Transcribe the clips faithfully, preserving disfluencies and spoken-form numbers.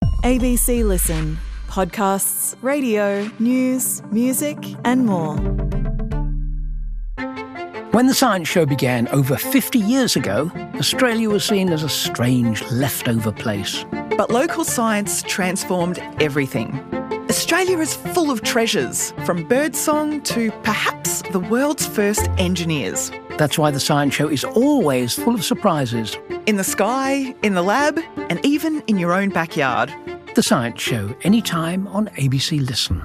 A B C Listen. Podcasts, radio, news, music and more. When the Science Show began over fifty years ago, Australia was seen as a strange leftover place. But local science transformed everything. Australia is full of treasures, from birdsong to perhaps the world's first engineers. That's why the Science Show is always full of surprises. In the sky, in the lab, and even in your own backyard. The Science Show, anytime on A B C Listen.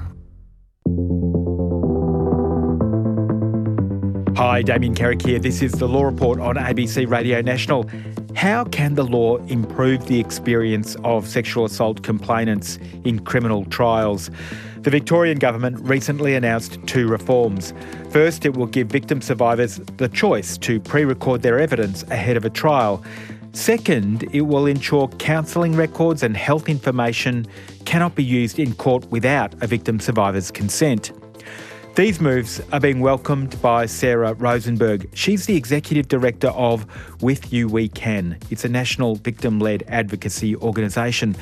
Hi, Damien Carrick here. This is The Law Report on A B C Radio National. How can the law improve the experience of sexual assault complainants in criminal trials? The Victorian government recently announced two reforms. First, it will give victim survivors the choice to pre-record their evidence ahead of a trial. Second, it will ensure counselling records and health information cannot be used in court without a victim survivor's consent. These moves are being welcomed by Sarah Rosenberg. She's the Executive Director of With You We Can. It's a national victim-led advocacy organisation.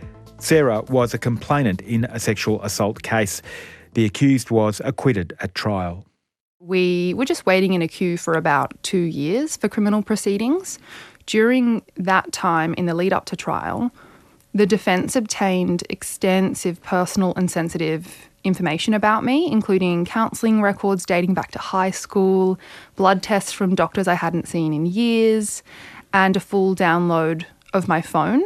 Sarah was a complainant in a sexual assault case. The accused was acquitted at trial. We were just waiting in a queue for about two years for criminal proceedings. During that time, in the lead up to trial, the defence obtained extensive personal and sensitive information about me, including counselling records dating back to high school, blood tests from doctors I hadn't seen in years, and a full download of my phone.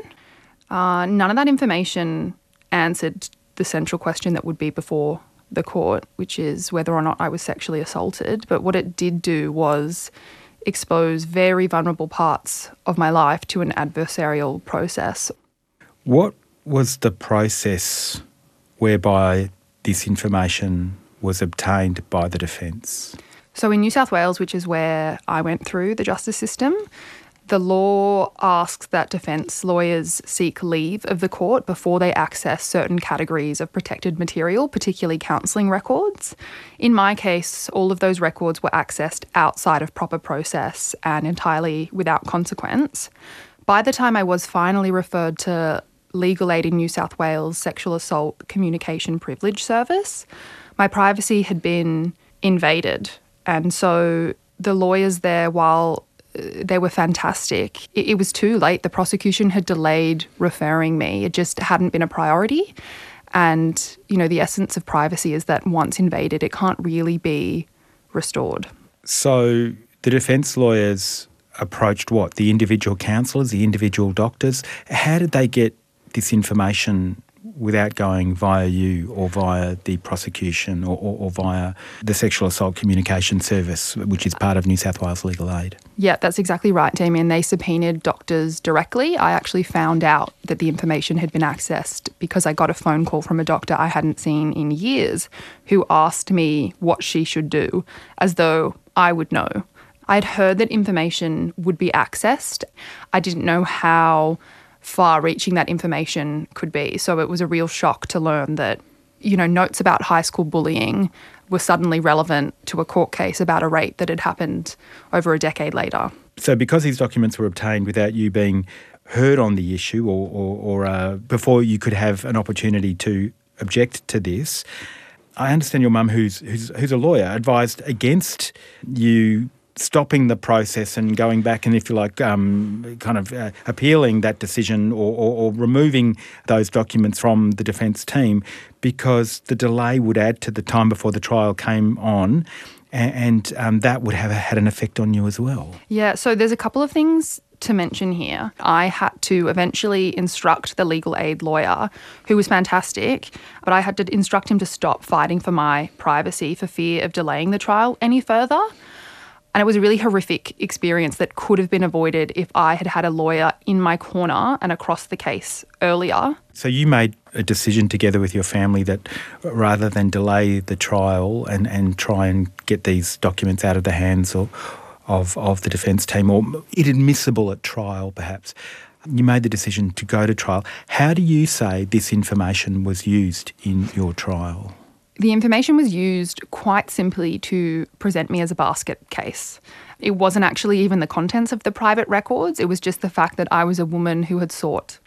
Uh, none of that information answered the central question that would be before the court, which is whether or not I was sexually assaulted. But what it did do was expose very vulnerable parts of my life to an adversarial process. What was the process whereby this information was obtained by the defence? So in New South Wales, which is where I went through the justice system, the law asks that defence lawyers seek leave of the court before they access certain categories of protected material, particularly counselling records. In my case, all of those records were accessed outside of proper process and entirely without consequence. By the time I was finally referred to Legal Aid in New South Wales Sexual Assault Communication Privilege Service, my privacy had been invaded. And so the lawyers there, while they were fantastic, it, it was too late. The prosecution had delayed referring me. It just hadn't been a priority. And, you know, the essence of privacy is that once invaded, it can't really be restored. So the defence lawyers approached what? The individual counsellors, the individual doctors? How did they get this information without going via you or via the prosecution or, or, or via the Sexual Assault Communication Service, which is part of New South Wales Legal Aid? Yeah, that's exactly right, Damien. They subpoenaed doctors directly. I actually found out that the information had been accessed because I got a phone call from a doctor I hadn't seen in years who asked me what she should do, as though I would know. I'd heard that information would be accessed. I didn't know how far-reaching that information could be. So it was a real shock to learn that, you know, notes about high school bullying were suddenly relevant to a court case about a rape that had happened over a decade later. So because these documents were obtained without you being heard on the issue or, or, or uh, before you could have an opportunity to object to this, I understand your mum, who's, who's, who's a lawyer, advised against you stopping the process and going back and, if you like, um, kind of uh, appealing that decision or, or, or removing those documents from the defence team because the delay would add to the time before the trial came on and, and um, that would have had an effect on you as well. Yeah, so there's a couple of things to mention here. I had to eventually instruct the legal aid lawyer, who was fantastic, but I had to instruct him to stop fighting for my privacy for fear of delaying the trial any further. And it was a really horrific experience that could have been avoided if I had had a lawyer in my corner and across the case earlier. So you made a decision together with your family that rather than delay the trial and, and try and get these documents out of the hands of, of, of the defence team, or inadmissible at trial perhaps, you made the decision to go to trial. How do you say this information was used in your trial? The information was used quite simply to present me as a basket case. It wasn't actually even the contents of the private records. It was just the fact that I was a woman who had sought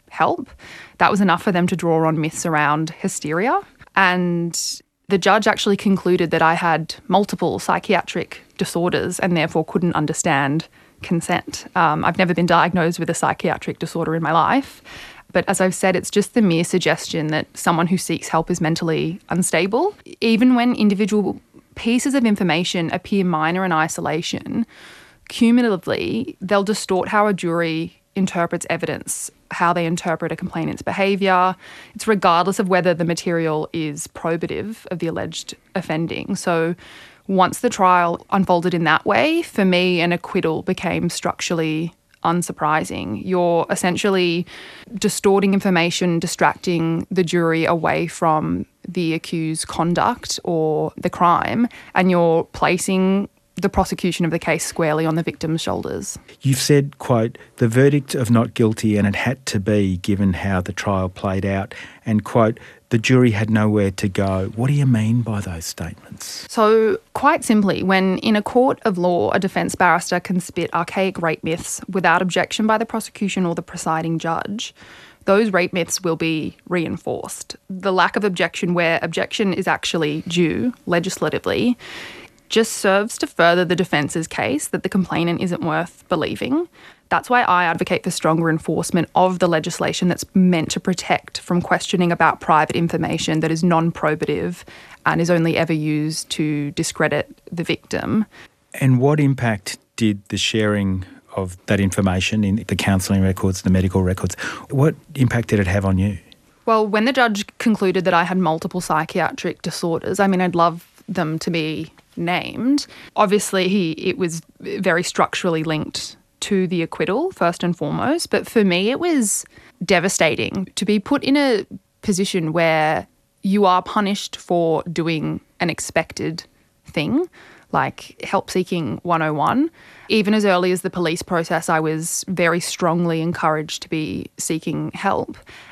help. That was enough for them to draw on myths around hysteria. And the judge actually concluded that I had multiple psychiatric disorders and therefore couldn't understand consent. Um, I've never been diagnosed with a psychiatric disorder in my life. But as I've said, it's just the mere suggestion that someone who seeks help is mentally unstable. Even when individual pieces of information appear minor in isolation, cumulatively, they'll distort how a jury interprets evidence, how they interpret a complainant's behaviour. It's regardless of whether the material is probative of the alleged offending. So once the trial unfolded in that way, for me, an acquittal became structurally unsurprising. You're essentially distorting information, distracting the jury away from the accused's conduct or the crime, and you're placing the prosecution of the case squarely on the victim's shoulders. You've said, quote, the verdict of not guilty, and it had to be given how the trial played out, and, quote, the jury had nowhere to go. What do you mean by those statements? So, quite simply, when in a court of law a defence barrister can spit archaic rape myths without objection by the prosecution or the presiding judge, those rape myths will be reinforced. The lack of objection where objection is actually due legislatively just serves to further the defence's case that the complainant isn't worth believing. That's why I advocate for stronger enforcement of the legislation that's meant to protect from questioning about private information that is non-probative and is only ever used to discredit the victim. And what impact did the sharing of that information in the counselling records, the medical records, what impact did it have on you? Well, when the judge concluded that I had multiple psychiatric disorders, I mean, I'd love them to be named. Obviously, he it was very structurally linked to the acquittal, first and foremost. But for me, it was devastating to be put in a position where you are punished for doing an expected thing, like help seeking one oh one. Even as early as the police process, I was very strongly encouraged to be seeking help.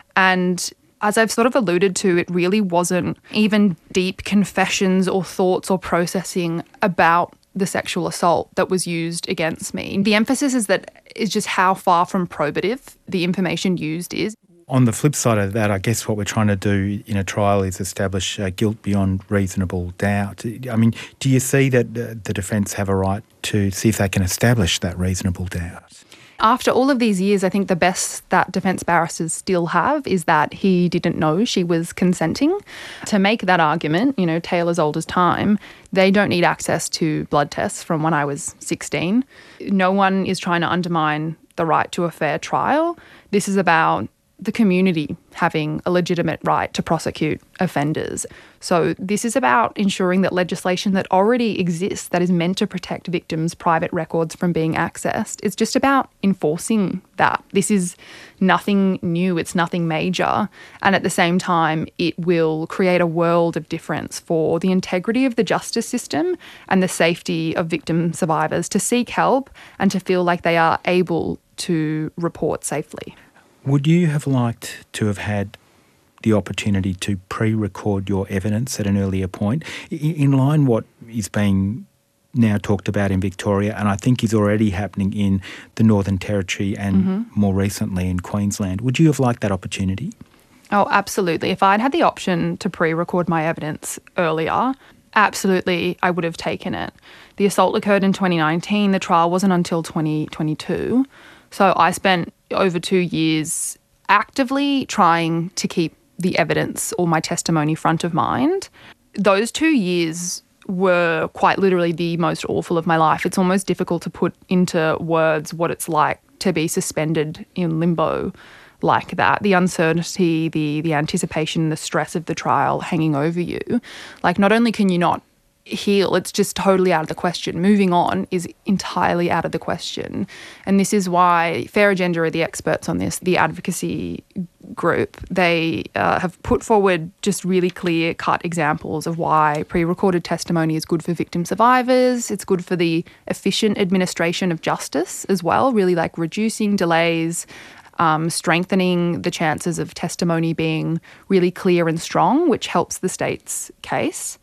And as I've sort of alluded to, it really wasn't even deep confessions or thoughts or processing about the sexual assault that was used against me. The emphasis is that is just how far from probative the information used is. On the flip side of that, I guess what we're trying to do in a trial is establish uh, guilt beyond reasonable doubt. I mean, do you see that uh, the defence have a right to see if they can establish that reasonable doubt? After all of these years, I think the best that defence barristers still have is that he didn't know she was consenting. To make that argument, you know, tale as old as time, they don't need access to blood tests from when I was sixteen. No one is trying to undermine the right to a fair trial. This is about the community having a legitimate right to prosecute offenders. So this is about ensuring that legislation that already exists that is meant to protect victims' private records from being accessed, it's just about enforcing that. This is nothing new, it's nothing major, and at the same time it will create a world of difference for the integrity of the justice system and the safety of victim survivors to seek help and to feel like they are able to report safely. Would you have liked to have had the opportunity to pre-record your evidence at an earlier point? In line what is being now talked about in Victoria, and I think is already happening in the Northern Territory and mm-hmm. more recently in Queensland. Would you have liked that opportunity? Oh, absolutely. If I'd had the option to pre-record my evidence earlier, absolutely I would have taken it. The assault occurred in twenty nineteen. The trial wasn't until twenty twenty-two. So I spent over two years actively trying to keep the evidence or my testimony front of mind. Those two years were quite literally the most awful of my life. It's almost difficult to put into words what it's like to be suspended in limbo like that. The uncertainty, the the anticipation, the stress of the trial hanging over you. Like, not only can you not heal, it's just totally out of the question. Moving on is entirely out of the question. And this is why Fair Agenda are the experts on this, the advocacy group. They uh, have put forward just really clear-cut examples of why pre-recorded testimony is good for victim survivors. It's good for the efficient administration of justice as well, really like reducing delays, um, strengthening the chances of testimony being really clear and strong, which helps the state's case.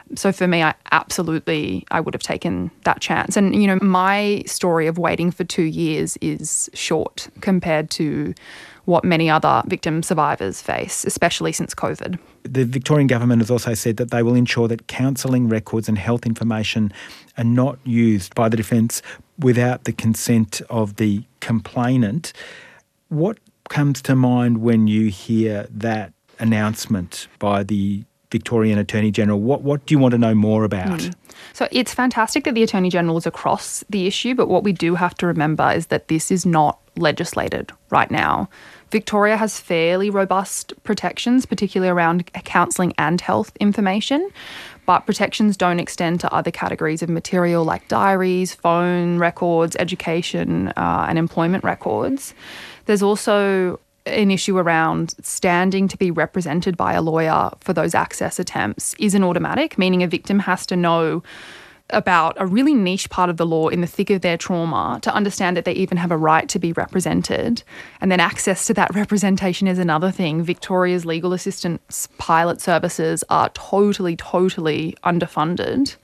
So for me, I absolutely, I would have taken that chance. And, you know, my story of waiting for two years is short compared to what many other victim survivors face, especially since COVID. The Victorian government has also said that they will ensure that counselling records and health information are not used by the defence without the consent of the complainant. What comes to mind when you hear that announcement by the Victorian Attorney-General? What what do you want to know more about? Mm. So it's fantastic that the Attorney-General is across the issue, but what we do have to remember is that this is not legislated right now. Victoria has fairly robust protections, particularly around counselling and health information, but protections don't extend to other categories of material like diaries, phone records, education uh, and employment records. There's also an issue around standing to be represented by a lawyer for those access attempts isn't automatic, meaning a victim has to know about a really niche part of the law in the thick of their trauma to understand that they even have a right to be represented. And then access to that representation is another thing. Victoria's legal assistance pilot services are totally, totally underfunded.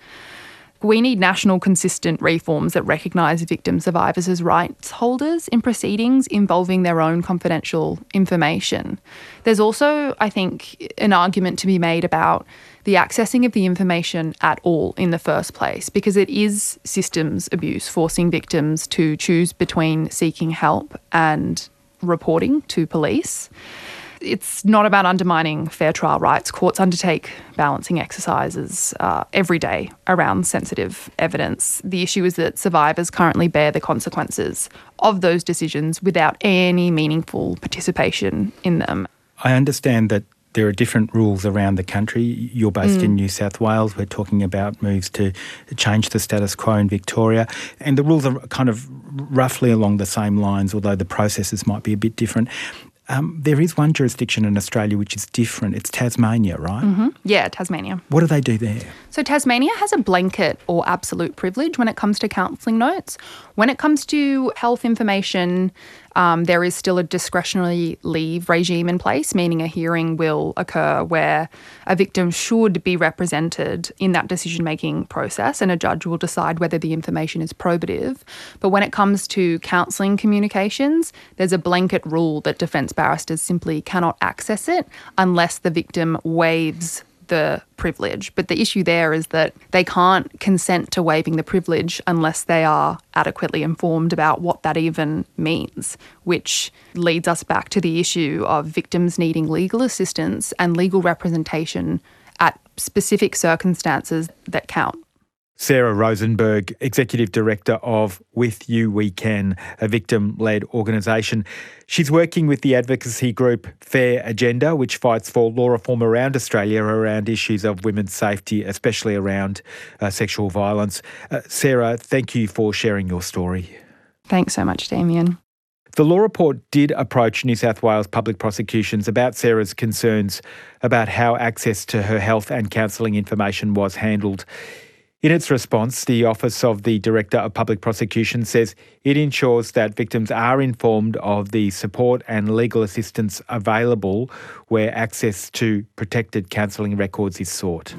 We need national consistent reforms that recognise victim survivors as rights holders in proceedings involving their own confidential information. There's also, I think, an argument to be made about the accessing of the information at all in the first place, because it is systems abuse, forcing victims to choose between seeking help and reporting to police. It's not about undermining fair trial rights. Courts undertake balancing exercises uh, every day around sensitive evidence. The issue is that survivors currently bear the consequences of those decisions without any meaningful participation in them. I understand that there are different rules around the country. You're based mm. in New South Wales. We're talking about moves to change the status quo in Victoria. And the rules are kind of roughly along the same lines, although the processes might be a bit different. Um, there is one jurisdiction in Australia which is different. It's Tasmania, right? Mm-hmm. Yeah, Tasmania. What do they do there? So Tasmania has a blanket or absolute privilege when it comes to counselling notes. When it comes to health information, um, there is still a discretionary leave regime in place, meaning a hearing will occur where a victim should be represented in that decision-making process and a judge will decide whether the information is probative. But when it comes to counselling communications, there's a blanket rule that defence barristers simply cannot access it unless the victim waives the privilege. But the issue there is that they can't consent to waiving the privilege unless they are adequately informed about what that even means, which leads us back to the issue of victims needing legal assistance and legal representation at specific circumstances that count. Sarah Rosenberg, Executive Director of With You We Can, a victim-led organisation. She's working with the advocacy group Fair Agenda, which fights for law reform around Australia around issues of women's safety, especially around uh, sexual violence. Uh, Sarah, thank you for sharing your story. Thanks so much, Damien. The Law Report did approach New South Wales Public Prosecutions about Sarah's concerns about how access to her health and counselling information was handled. In its response, the Office of the Director of Public Prosecution says it ensures that victims are informed of the support and legal assistance available where access to protected counselling records is sought.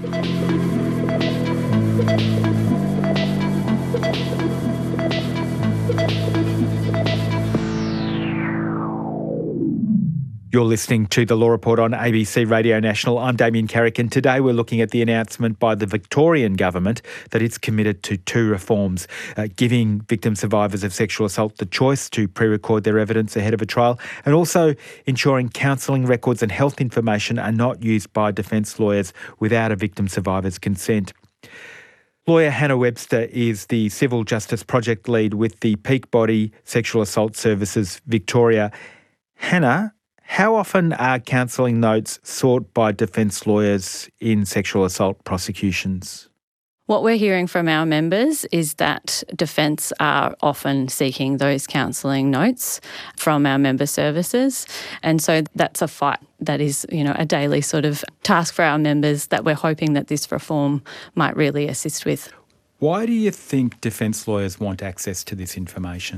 You're listening to The Law Report on A B C Radio National. I'm Damien Carrick, and today we're looking at the announcement by the Victorian Government that it's committed to two reforms, uh, giving victim survivors of sexual assault the choice to pre-record their evidence ahead of a trial, and also ensuring counselling records and health information are not used by defence lawyers without a victim survivor's consent. Lawyer Hannah Webster is the Civil Justice Project Lead with the Peak Body Sexual Assault Services Victoria. Hannah, how often are counselling notes sought by defence lawyers in sexual assault prosecutions? What we're hearing from our members is that defence are often seeking those counselling notes from our member services. And so that's a fight that is, you know, a daily sort of task for our members that we're hoping that this reform might really assist with. Why do you think defence lawyers want access to this information?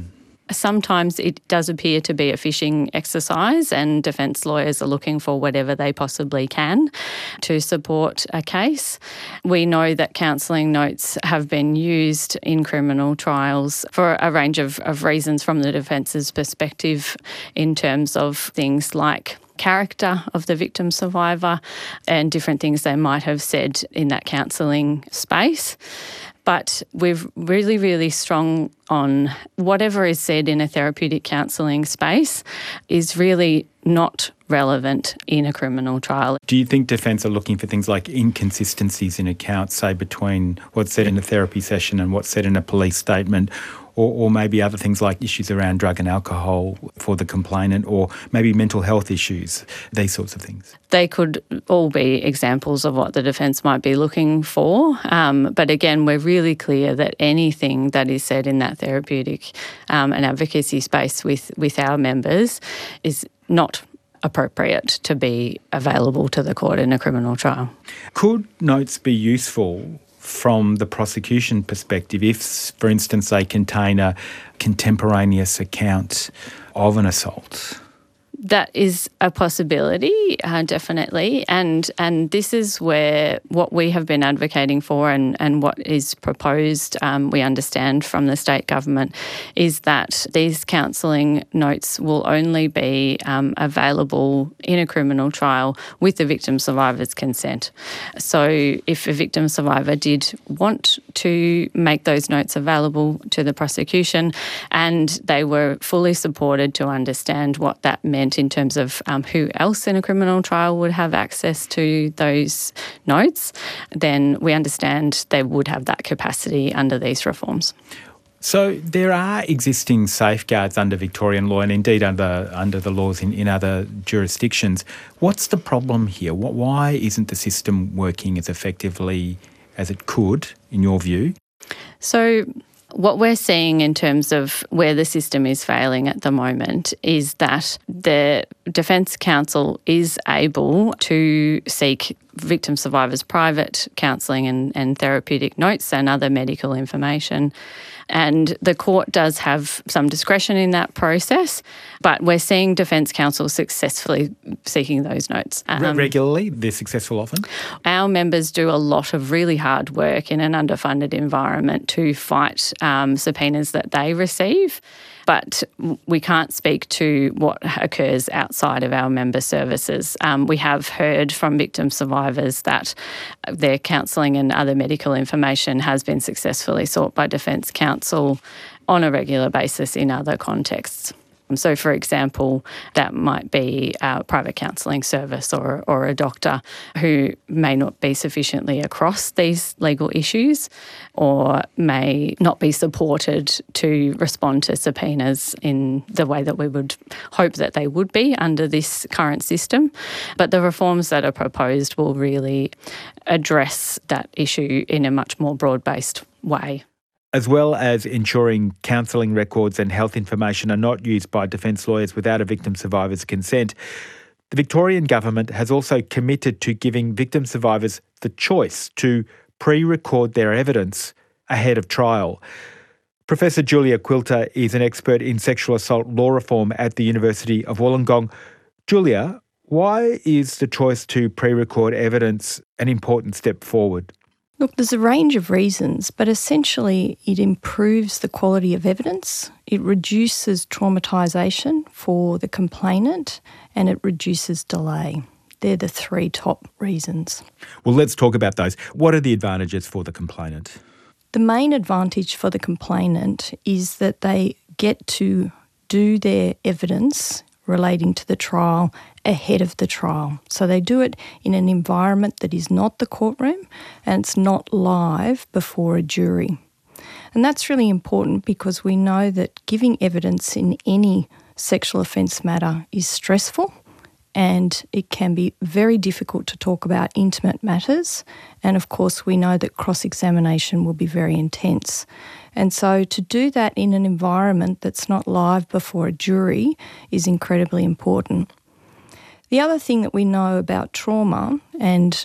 Sometimes it does appear to be a fishing exercise, and defence lawyers are looking for whatever they possibly can to support a case. We know that counselling notes have been used in criminal trials for a range of, of reasons from the defence's perspective, in terms of things like character of the victim survivor and different things they might have said in that counselling space. But we're really, really strong on whatever is said in a therapeutic counselling space is really not relevant in a criminal trial. Do you think defence are looking for things like inconsistencies in accounts, say between what's said in a therapy session and what's said in a police statement, or, or maybe other things like issues around drug and alcohol for the complainant, or maybe mental health issues, these sorts of things? They could all be examples of what the defence might be looking for. Um, but again, we're really clear that anything that is said in that therapeutic um, and advocacy space with, with our members is not appropriate to be available to the court in a criminal trial. Could notes be useful from the prosecution perspective if, for instance, they contain a contemporaneous account of an assault? That is a possibility, uh, definitely. And and this is where what we have been advocating for and, and what is proposed, um, we understand from the state government, is that these counselling notes will only be um, available in a criminal trial with the victim survivor's consent. So if a victim survivor did want to make those notes available to the prosecution and they were fully supported to understand what that meant in terms of um, who else in a criminal trial would have access to those notes, then we understand they would have that capacity under these reforms. So there are existing safeguards under Victorian law and indeed under under the laws in, in other jurisdictions. What's the problem here? What, why isn't the system working as effectively as it could, in your view? So what we're seeing in terms of where the system is failing at the moment is that the Defence Counsel is able to seek victim survivors' private counselling and, and therapeutic notes and other medical information. And the court does have some discretion in that process, but we're seeing Defence Counsel successfully seeking those notes. Um, Regularly? They're successful often? Our members do a lot of really hard work in an underfunded environment to fight um, subpoenas that they receive. But we can't speak to what occurs outside of our member services. Um, we have heard from victim survivors that their counselling and other medical information has been successfully sought by Defence Counsel on a regular basis in other contexts. So, for example, that might be a private counselling service or, or a doctor who may not be sufficiently across these legal issues or may not be supported to respond to subpoenas in the way that we would hope that they would be under this current system. But the reforms that are proposed will really address that issue in a much more broad-based way. As well as ensuring counselling records and health information are not used by defence lawyers without a victim survivor's consent, the Victorian Government has also committed to giving victim survivors the choice to pre-record their evidence ahead of trial. Professor Julia Quilter is an expert in sexual assault law reform at the University of Wollongong. Julia, why is the choice to pre-record evidence an important step forward? Look, there's a range of reasons, but essentially it improves the quality of evidence, it reduces traumatisation for the complainant, and it reduces delay. They're the three top reasons. Well, let's talk about those. What are the advantages for the complainant? The main advantage for the complainant is that they get to do their evidence relating to the trial ahead of the trial. So they do it in an environment that is not the courtroom and it's not live before a jury. And that's really important because we know that giving evidence in any sexual offence matter is stressful and it can be very difficult to talk about intimate matters. And of course, we know that cross-examination will be very intense. And so to do that in an environment that's not live before a jury is incredibly important. The other thing that we know about trauma, and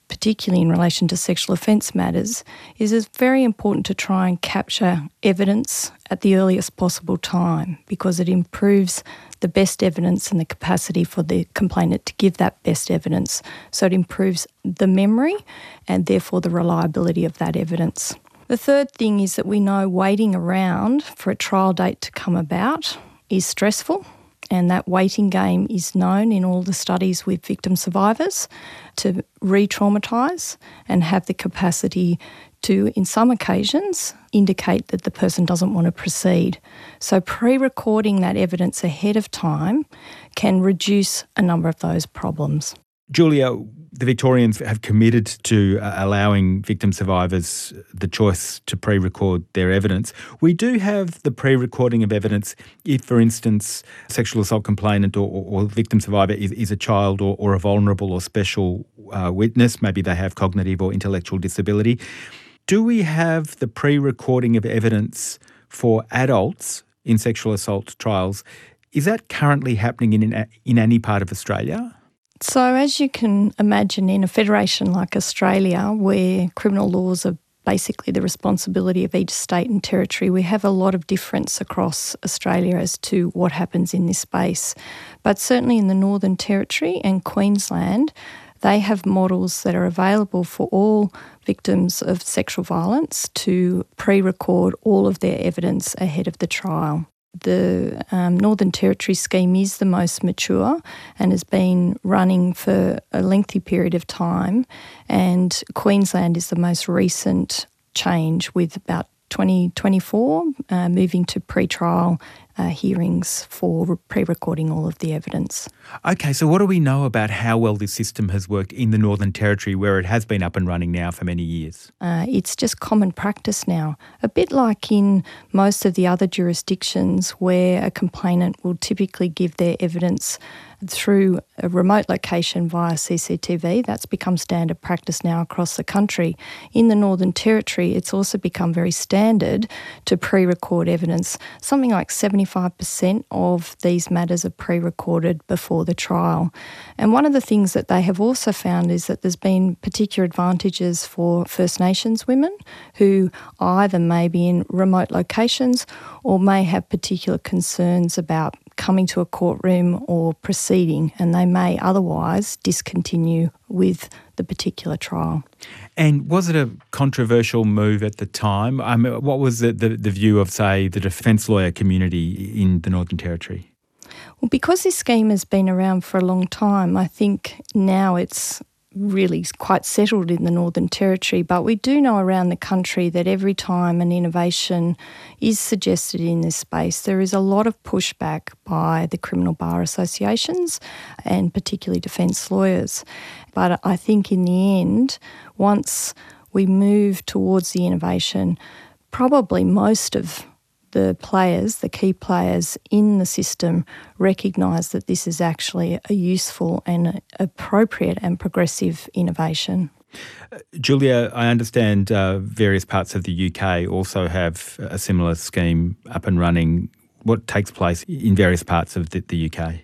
particularly in relation to sexual offence matters, is it's very important to try and capture evidence at the earliest possible time, because it improves the best evidence and the capacity for the complainant to give that best evidence. So it improves the memory and therefore the reliability of that evidence. The third thing is that we know waiting around for a trial date to come about is stressful, and that waiting game is known in all the studies with victim survivors to re-traumatise and have the capacity to, in some occasions, indicate that the person doesn't want to proceed. So pre-recording that evidence ahead of time can reduce a number of those problems. Julia, the Victorians have committed to uh, allowing victim survivors the choice to pre-record their evidence. We do have the pre-recording of evidence if, for instance, a sexual assault complainant or, or, or victim survivor is, is a child or, or a vulnerable or special uh, witness. Maybe they have cognitive or intellectual disability. Do we have the pre-recording of evidence for adults in sexual assault trials? Is that currently happening in, in any part of Australia? So as you can imagine, in a federation like Australia, where criminal laws are basically the responsibility of each state and territory, we have a lot of difference across Australia as to what happens in this space. But certainly in the Northern Territory and Queensland, they have models that are available for all victims of sexual violence to pre-record all of their evidence ahead of the trial. The um, Northern Territory scheme is the most mature and has been running for a lengthy period of time, and Queensland is the most recent change, with about twenty twenty-four uh, moving to pre-trial uh, hearings for pre-recording all of the evidence. Okay, so what do we know about how well this system has worked in the Northern Territory, where it has been up and running now for many years? Uh, it's just common practice now, a bit like in most of the other jurisdictions where a complainant will typically give their evidence through a remote location via C C T V. That's become standard practice now across the country. In the Northern Territory, it's also become very standard to pre-record evidence. Something like seventy-five percent of these matters are pre-recorded before the trial. And one of the things that they have also found is that there's been particular advantages for First Nations women who either may be in remote locations or may have particular concerns about coming to a courtroom or proceeding, and they may otherwise discontinue with the particular trial. And was it a controversial move at the time? I mean, what was the, the, the view of, say, the defence lawyer community in the Northern Territory? Well, because this scheme has been around for a long time, I think now it's really quite settled in the Northern Territory, but we do know around the country that every time an innovation is suggested in this space, there is a lot of pushback by the criminal bar associations and particularly defence lawyers. But I think in the end, once we move towards the innovation, probably most of the players, the key players in the system, recognise that this is actually a useful and appropriate and progressive innovation. Uh, Julia, I understand uh, various parts of the U K also have a similar scheme up and running. What takes place in various parts of the, the U K?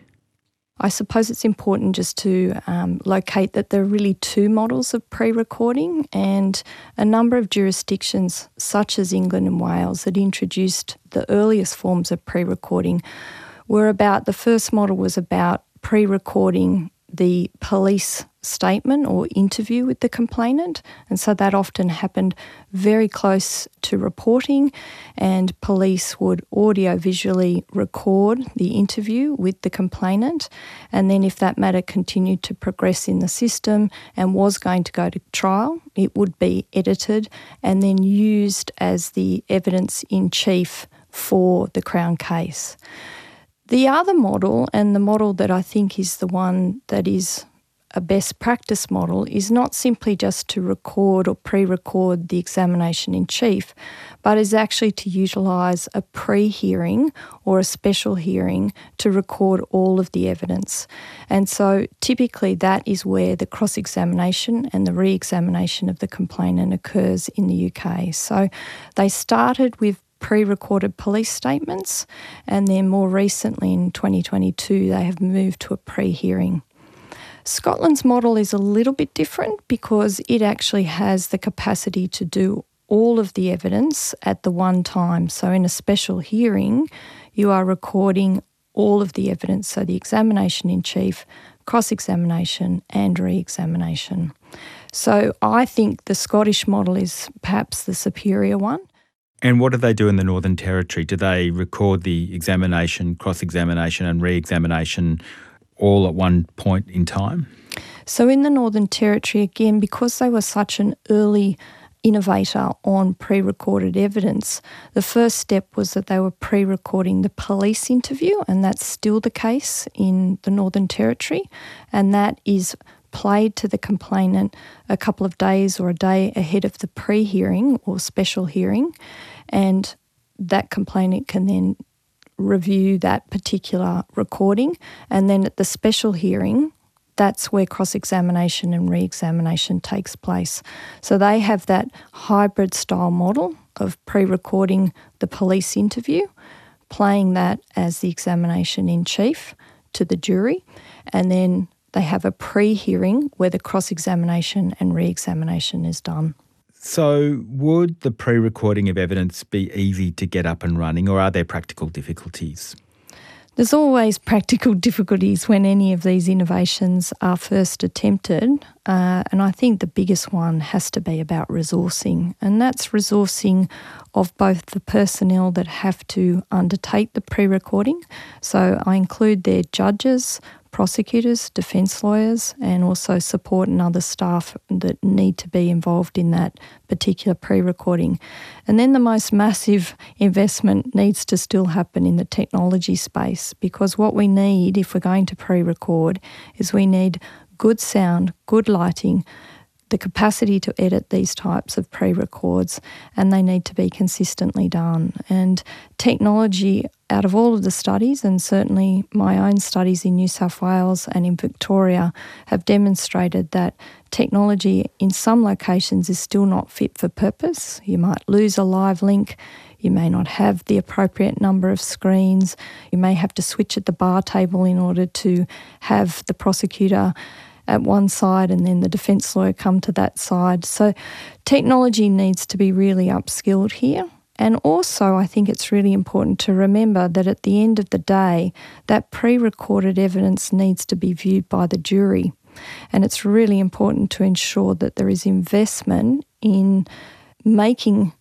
I suppose it's important just to um, locate that there are really two models of pre-recording, and a number of jurisdictions such as England and Wales that introduced the earliest forms of pre-recording were about, the first model was about pre-recording the police statement or interview with the complainant, and so that often happened very close to reporting, and police would audio-visually record the interview with the complainant, and then if that matter continued to progress in the system and was going to go to trial, it would be edited and then used as the evidence in chief for the Crown case. The other model, and the model that I think is the one that is a best practice model, is not simply just to record or pre-record the examination in chief, but is actually to utilise a pre-hearing or a special hearing to record all of the evidence. And so typically that is where the cross-examination and the re-examination of the complainant occurs in the U K. So they started with pre-recorded police statements, and then more recently in twenty twenty-two they have moved to a pre-hearing. Scotland's model is a little bit different because it actually has the capacity to do all of the evidence at the one time. So in a special hearing, you are recording all of the evidence, so the examination in chief, cross-examination and re-examination. So I think the Scottish model is perhaps the superior one. And what do they do in the Northern Territory? Do they record the examination, cross-examination and re-examination all at one point in time? So in the Northern Territory, again, because they were such an early innovator on pre-recorded evidence, the first step was that they were pre-recording the police interview, and that's still the case in the Northern Territory, and that is played to the complainant a couple of days or a day ahead of the pre-hearing or special hearing, and that complainant can then review that particular recording, and then at the special hearing, that's where cross-examination and re-examination takes place. So they have that hybrid style model of pre-recording the police interview, playing that as the examination in chief to the jury, and then they have a pre-hearing where the cross-examination and re-examination is done. So would the pre-recording of evidence be easy to get up and running, or are there practical difficulties? There's always practical difficulties when any of these innovations are first attempted, uh, and I think the biggest one has to be about resourcing, and that's resourcing of both the personnel that have to undertake the pre-recording. So I include their judges, prosecutors, defence lawyers, and also support and other staff that need to be involved in that particular pre-recording. And then the most massive investment needs to still happen in the technology space, because what we need if we're going to pre-record is we need good sound, good lighting, the capacity to edit these types of pre-records, and they need to be consistently done. And technology, out of all of the studies, and certainly my own studies in New South Wales and in Victoria, have demonstrated that technology in some locations is still not fit for purpose. You might lose a live link, you may not have the appropriate number of screens, you may have to switch at the bar table in order to have the prosecutor at one side and then the defence lawyer come to that side. So technology needs to be really upskilled here. And also I think it's really important to remember that at the end of the day, that pre-recorded evidence needs to be viewed by the jury. And it's really important to ensure that there is investment in making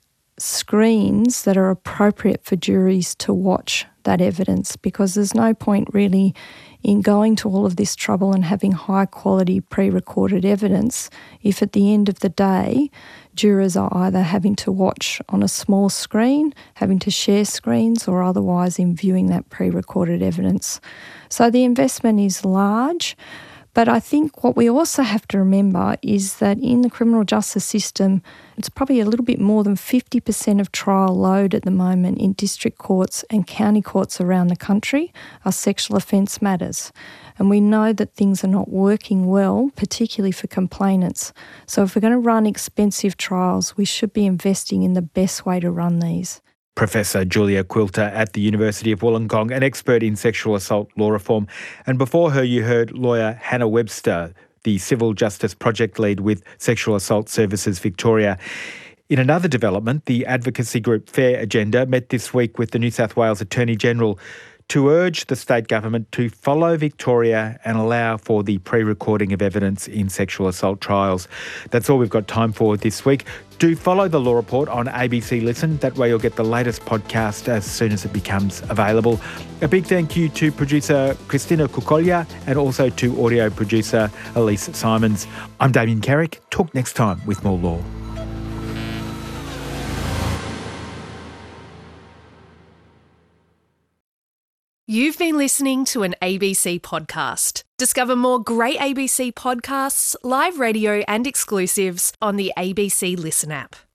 screens that are appropriate for juries to watch that evidence, because there's no point really in going to all of this trouble and having high quality pre-recorded evidence if at the end of the day jurors are either having to watch on a small screen, having to share screens, or otherwise in viewing that pre-recorded evidence. So the investment is large. But I think what we also have to remember is that in the criminal justice system, it's probably a little bit more than fifty percent of trial load at the moment in district courts and county courts around the country are sexual offence matters. And we know that things are not working well, particularly for complainants. So if we're going to run expensive trials, we should be investing in the best way to run these. Professor Julia Quilter at the University of Wollongong, an expert in sexual assault law reform. And before her, you heard lawyer Hannah Webster, the Civil Justice Project Lead with Sexual Assault Services Victoria. In another development, the advocacy group Fair Agenda met this week with the New South Wales Attorney General to urge the state government to follow Victoria and allow for the pre-recording of evidence in sexual assault trials. That's all we've got time for this week. Do follow The Law Report on A B C Listen. That way you'll get the latest podcast as soon as it becomes available. A big thank you to producer Christina Kukolya and also to audio producer Elise Simons. I'm Damien Carrick. Talk next time with more law. You've been listening to an A B C podcast. Discover more great A B C podcasts, live radio and exclusives on the A B C Listen app.